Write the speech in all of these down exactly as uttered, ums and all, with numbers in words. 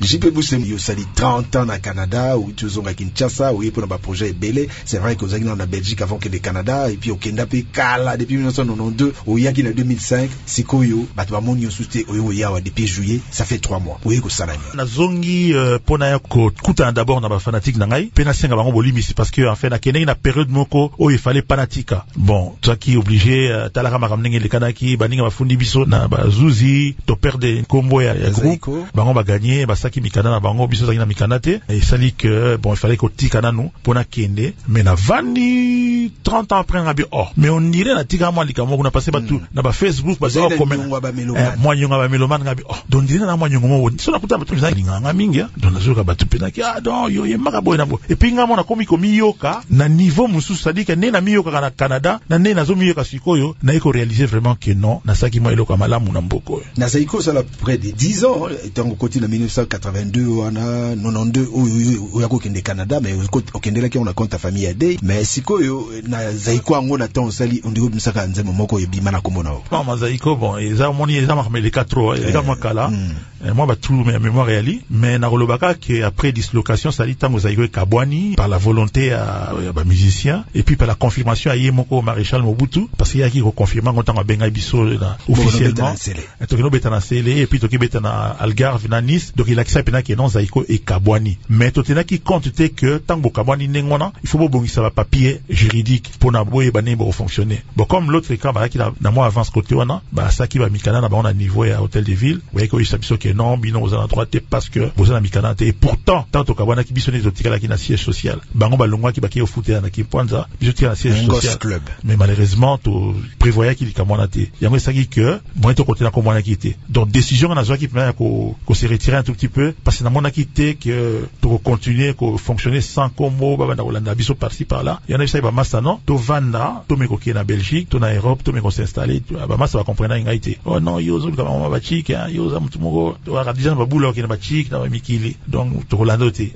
J P Boussem yo sali trente ans na Canada ou toujours à Kinshasa ou pour un projet belé. C'est vrai que vous avez dans la Belgique avant que le Canada et puis au Kenya puis Kala depuis mille neuf cent quatre-vingt-douze au Yaki en deux mille cinq Sikoyo batwa monyo souté au Yawa depuis juillet ça fait trois mois. Oui ko salani. Na zongi pona ya ko kuta d'abord na ba fanatique na ngai pena senga bango bolimi c'est parce que en fait na Kenya na période moko où il fallait panatika. Bon, toi qui obligé talaka makamnenge le kanaki baninga bafundi biso na bazuzi to perdre combo ya groupe bango ba gagner basaki mikana na bango biso zaki na mikana te et sali que bon il fallait ko tika nanu pona kende mais na vandi trente ans après ngabi oh mais on dirait na tika moi likamo kuna passer ba tout na ba Facebook ba zo comment moi nyonga ba meloman ngabi oh donc dirait na moi nyonga mo so na kuta ba tout zaki nganga mingi donc na zo ka ba tout pena ki ah donc yo yemaka boy na bo et puis ngamo na komi komi yoka na niveau musu sali que ne na miyoka kana Canada na ne na zo miyoka sikoyo na iko réaliser vraiment que non na saki moi eloko malamu na mboko na zaiko ça là près de dix ans étant au côté de mille neuf cent quatre-vingt-deux wana quatre-vingt-douze ou yako kende Canada mais au kende là qui on a compte ta famille a day mais sikoyo na zaiko ngo na temps sali on dit misaka nzema moko yebima na komona o non ma zaiko bon eza moni eza ma les quatre eza ma kala moi ba tout mes mémoire réali mais na rolobaka que après dislocation sali tango zaiko kabwani par la volonté à ba musicien et puis par la confirmation à Yemoko Maréchal Mobutu parce qu'il y a qui confirmant qu'on t'a benga biso officiellement to kino betana sele et puis to ki betana Algarve na Nice donc il accepte na que non zaiko et kabwani mais to tena qui compte te que tango kabwani nengona il faut bongisa ba papier juridique pour na boye bané bo fonctionner bon comme l'autre cas ba qui na moi avance côté wana ba ça qui va mikana na ba on a niveau à hôtel de ville vous voyez que il s'abiso que non bino aux endroits te parce que vous na mikana te et pourtant tant to kabwana ki biso ne zotika la ki na siège social bango ba longwa ki ba ki au foot na ki panza biso ti na siège social club mais malheureusement to prévoyait qu'il kamwana te yango ça qui que moi to côté na komwana ki te donc décision na zo qui permet ko ko se retirer un tout petit peu parce que na mona ki te que to continuer ko fonctionner sans combo ba na Hollande biso par-ci par-là il y en a ça ba massa non to vanda to me ko ki na Belgique to na Europe to me ko s'installer ba massa ba comprendre ngaité oh non yo zo kama ma ba chiki yo za mutu moko to wa déjà ba bulo ki na ba chiki na ba mikili donc to Hollande te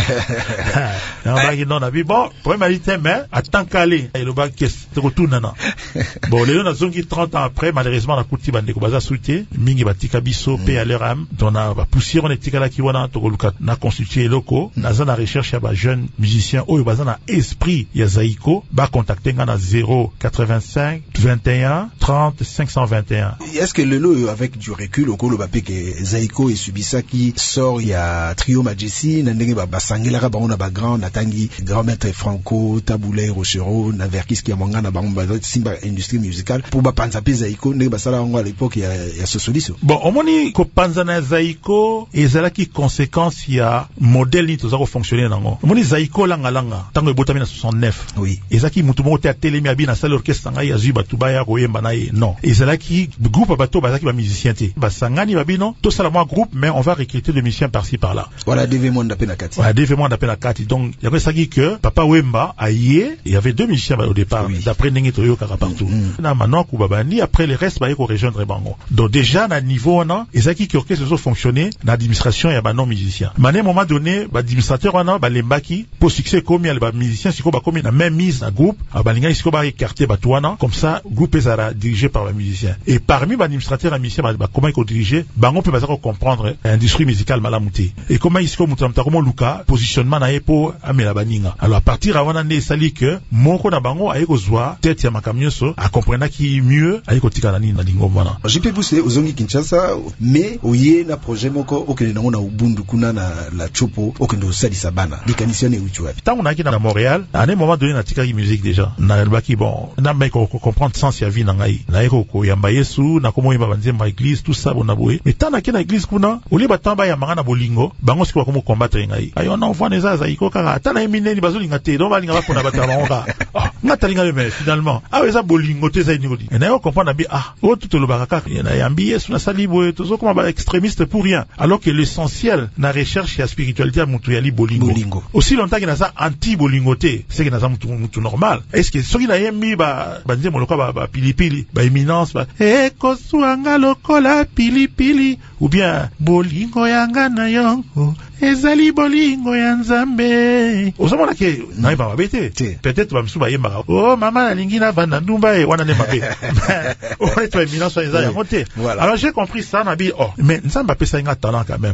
na ba ki non na bi bon première mais attends calé et le ba que to retourne na bon les na zongi trente ans après malheureusement na kuti bande ko baza souté mingi batika biso pe à leur âme donc na ba poussière on etika la ki wana to luka na constituer loko na za na recherche ya ba jeune musicien oyo baza na esprit ya zaiko ba contacter nga na zéro quatre-vingt-cinq vingt et un trente cinq cent vingt et un. Est-ce que le lot avec du recul au ko le bapé que zaiko et subisa qui sort ya trio Majesty na ndenge ba basangela ka ba on a ba grand natangi grand maître Franco Taboulay Rochero na verkis qui a manga na ba simba industrie musicale pour ba panza pe zaiko ndenge basala ngo à l'époque ya ya Sosoliso. Bon omoni ko panza na zaiko ezala ki conséquence ya modèle ni tozako fonctionner nango omoni zaiko langa langa tango ebotami na soixante-neuf oui ezaki mutu moko te atelemi abi na salle orchestre ngai azui batu baya koyemba na ye non ezala ki groupe bato bazaki ba musicien te basangani babino to sala moi groupe mais on va recruter des musiciens par-ci par-là voilà devait monde appel à kati voilà devait monde appel à kati donc il y avait ça qui que papa Wemba aye il y avait deux musiciens au départ oui. D'après ndenge toyo kaka partout mm. Na maintenant ku babani après les restes ba ko rejoindre bango donc déjà na niveau na ezaki ki orchestre zo fonctionner na administration ya ba non musiciens mané moment donné ba administrateur wana ba lembaki pour succès comme il ba musiciens siko ba comme na même mise na groupe balinga siko ba écarter ba tuana comme ça groupe ezara dirigé par ba musiciens et parmi ba administrateur et musiciens ba comment il diriger bango peut pas comprendre industrie musicale malamuté et comment il siko mutamta comment luka positionnement na epo amela baninga alors à partir avant ne sali que moko na bango ayeko zwa tête ya makamioso a comprendre qui mieux ayeko tikana nini na lingo wana je peux pousser aux ongi Kinshasa mais oye na projet moko okene nango na ubundu kuna na la chopo okendo sali sabana mécanicien et uchu wapi tant on a qui na Montréal à un moment donné na tikaki musique déjà na baki bon na mec ko comprendre sens ya vie na ngai na yeko ko yamba Yesu na komo yamba banzemba église tout ça bona boye mais tant na ki na église kuna oli batamba ya manga na bolingo bango siko komo combattre ngai ayo na on neza za iko kaka tana emineni bazolinga te donc balinga bakona batalonga ah ngatalinga mais finalement ah eza bolingo te za inigodi na yo comprendre bi ah o tout le baraka na yambi Yesu na salibo to zo comme ba extrémiste pour rien alors que l'essentiel na recherche ya spiritualité mutu ya li bolingo, bolingo. Aussi longtemps que na ça anti bolingo te c'est que na ça mutu mutu normal est-ce que soki na yembi ba banze moloko ba, ba pilipili ba éminence ba e kosuanga lokola pilipili ou bien bolingo yanga na yongo ezali bolingo ya nzambe osomona ke na ba bete peut-être ba msuba yemba oh mama na lingi na banda ndumba e wana ne mabe on est toi éminence ezali ya monter alors j'ai compris ça na bi oh mais nzamba pesa nga talent quand même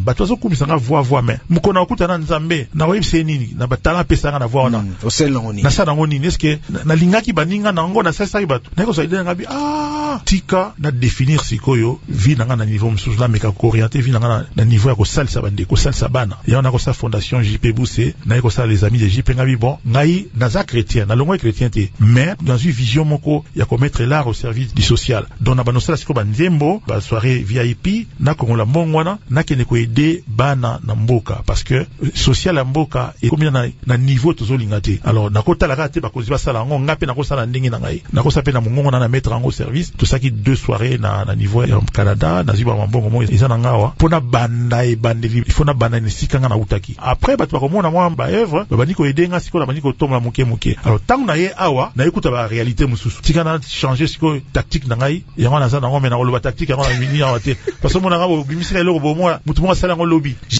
bato zo kumisa nga voix voix mais mukona okuta na nzambe na oyebi se nini na batala pesa nga na voix na osel ngoni na sa ngoni est-ce que na lingaki baninga na ngo na sasa bato na ko so ide ngabi ah tika na définir sikoyo vie na nga na niveau msusu la meka ko orienter vie na nga na niveau ya ko salsa bande ko salsa bana ya na ko sa fondation J P Bousse na ko sa les amis de J P ngabi bon ngai na za chrétien na longo chrétien te mais dans une vision moko ya ko mettre l'art au service du social donc na banosala siko banzembo ba soirée V I P na ko la mongwana na kene ko aider bana na mboka parce que social ya mboka et combien na, na niveau tozolinga te alors na kota la kate ba ko ziba sala ngo ngape na ko sala ndenge na ngai na ko sape na mongongo na na mettre en service tout ça qui deux soirées na na niveau ya Canada na ziba mambongo mo isa na ngawa pona banda e bandeli il faut na banda ni sikanga na utaki après ba to ko mona mwa ba œuvre ba bani ko aider nga siko la bani ko tomba muke muke alors tant na ye awa na ekuta ba réalité mususu tikana changer siko tactique na ngai yango na za na ngo mena ko lo ba tactique yango na mini awa te parce que mona ngabo bimisika lelo bo mo mutu mo sala ngo lobby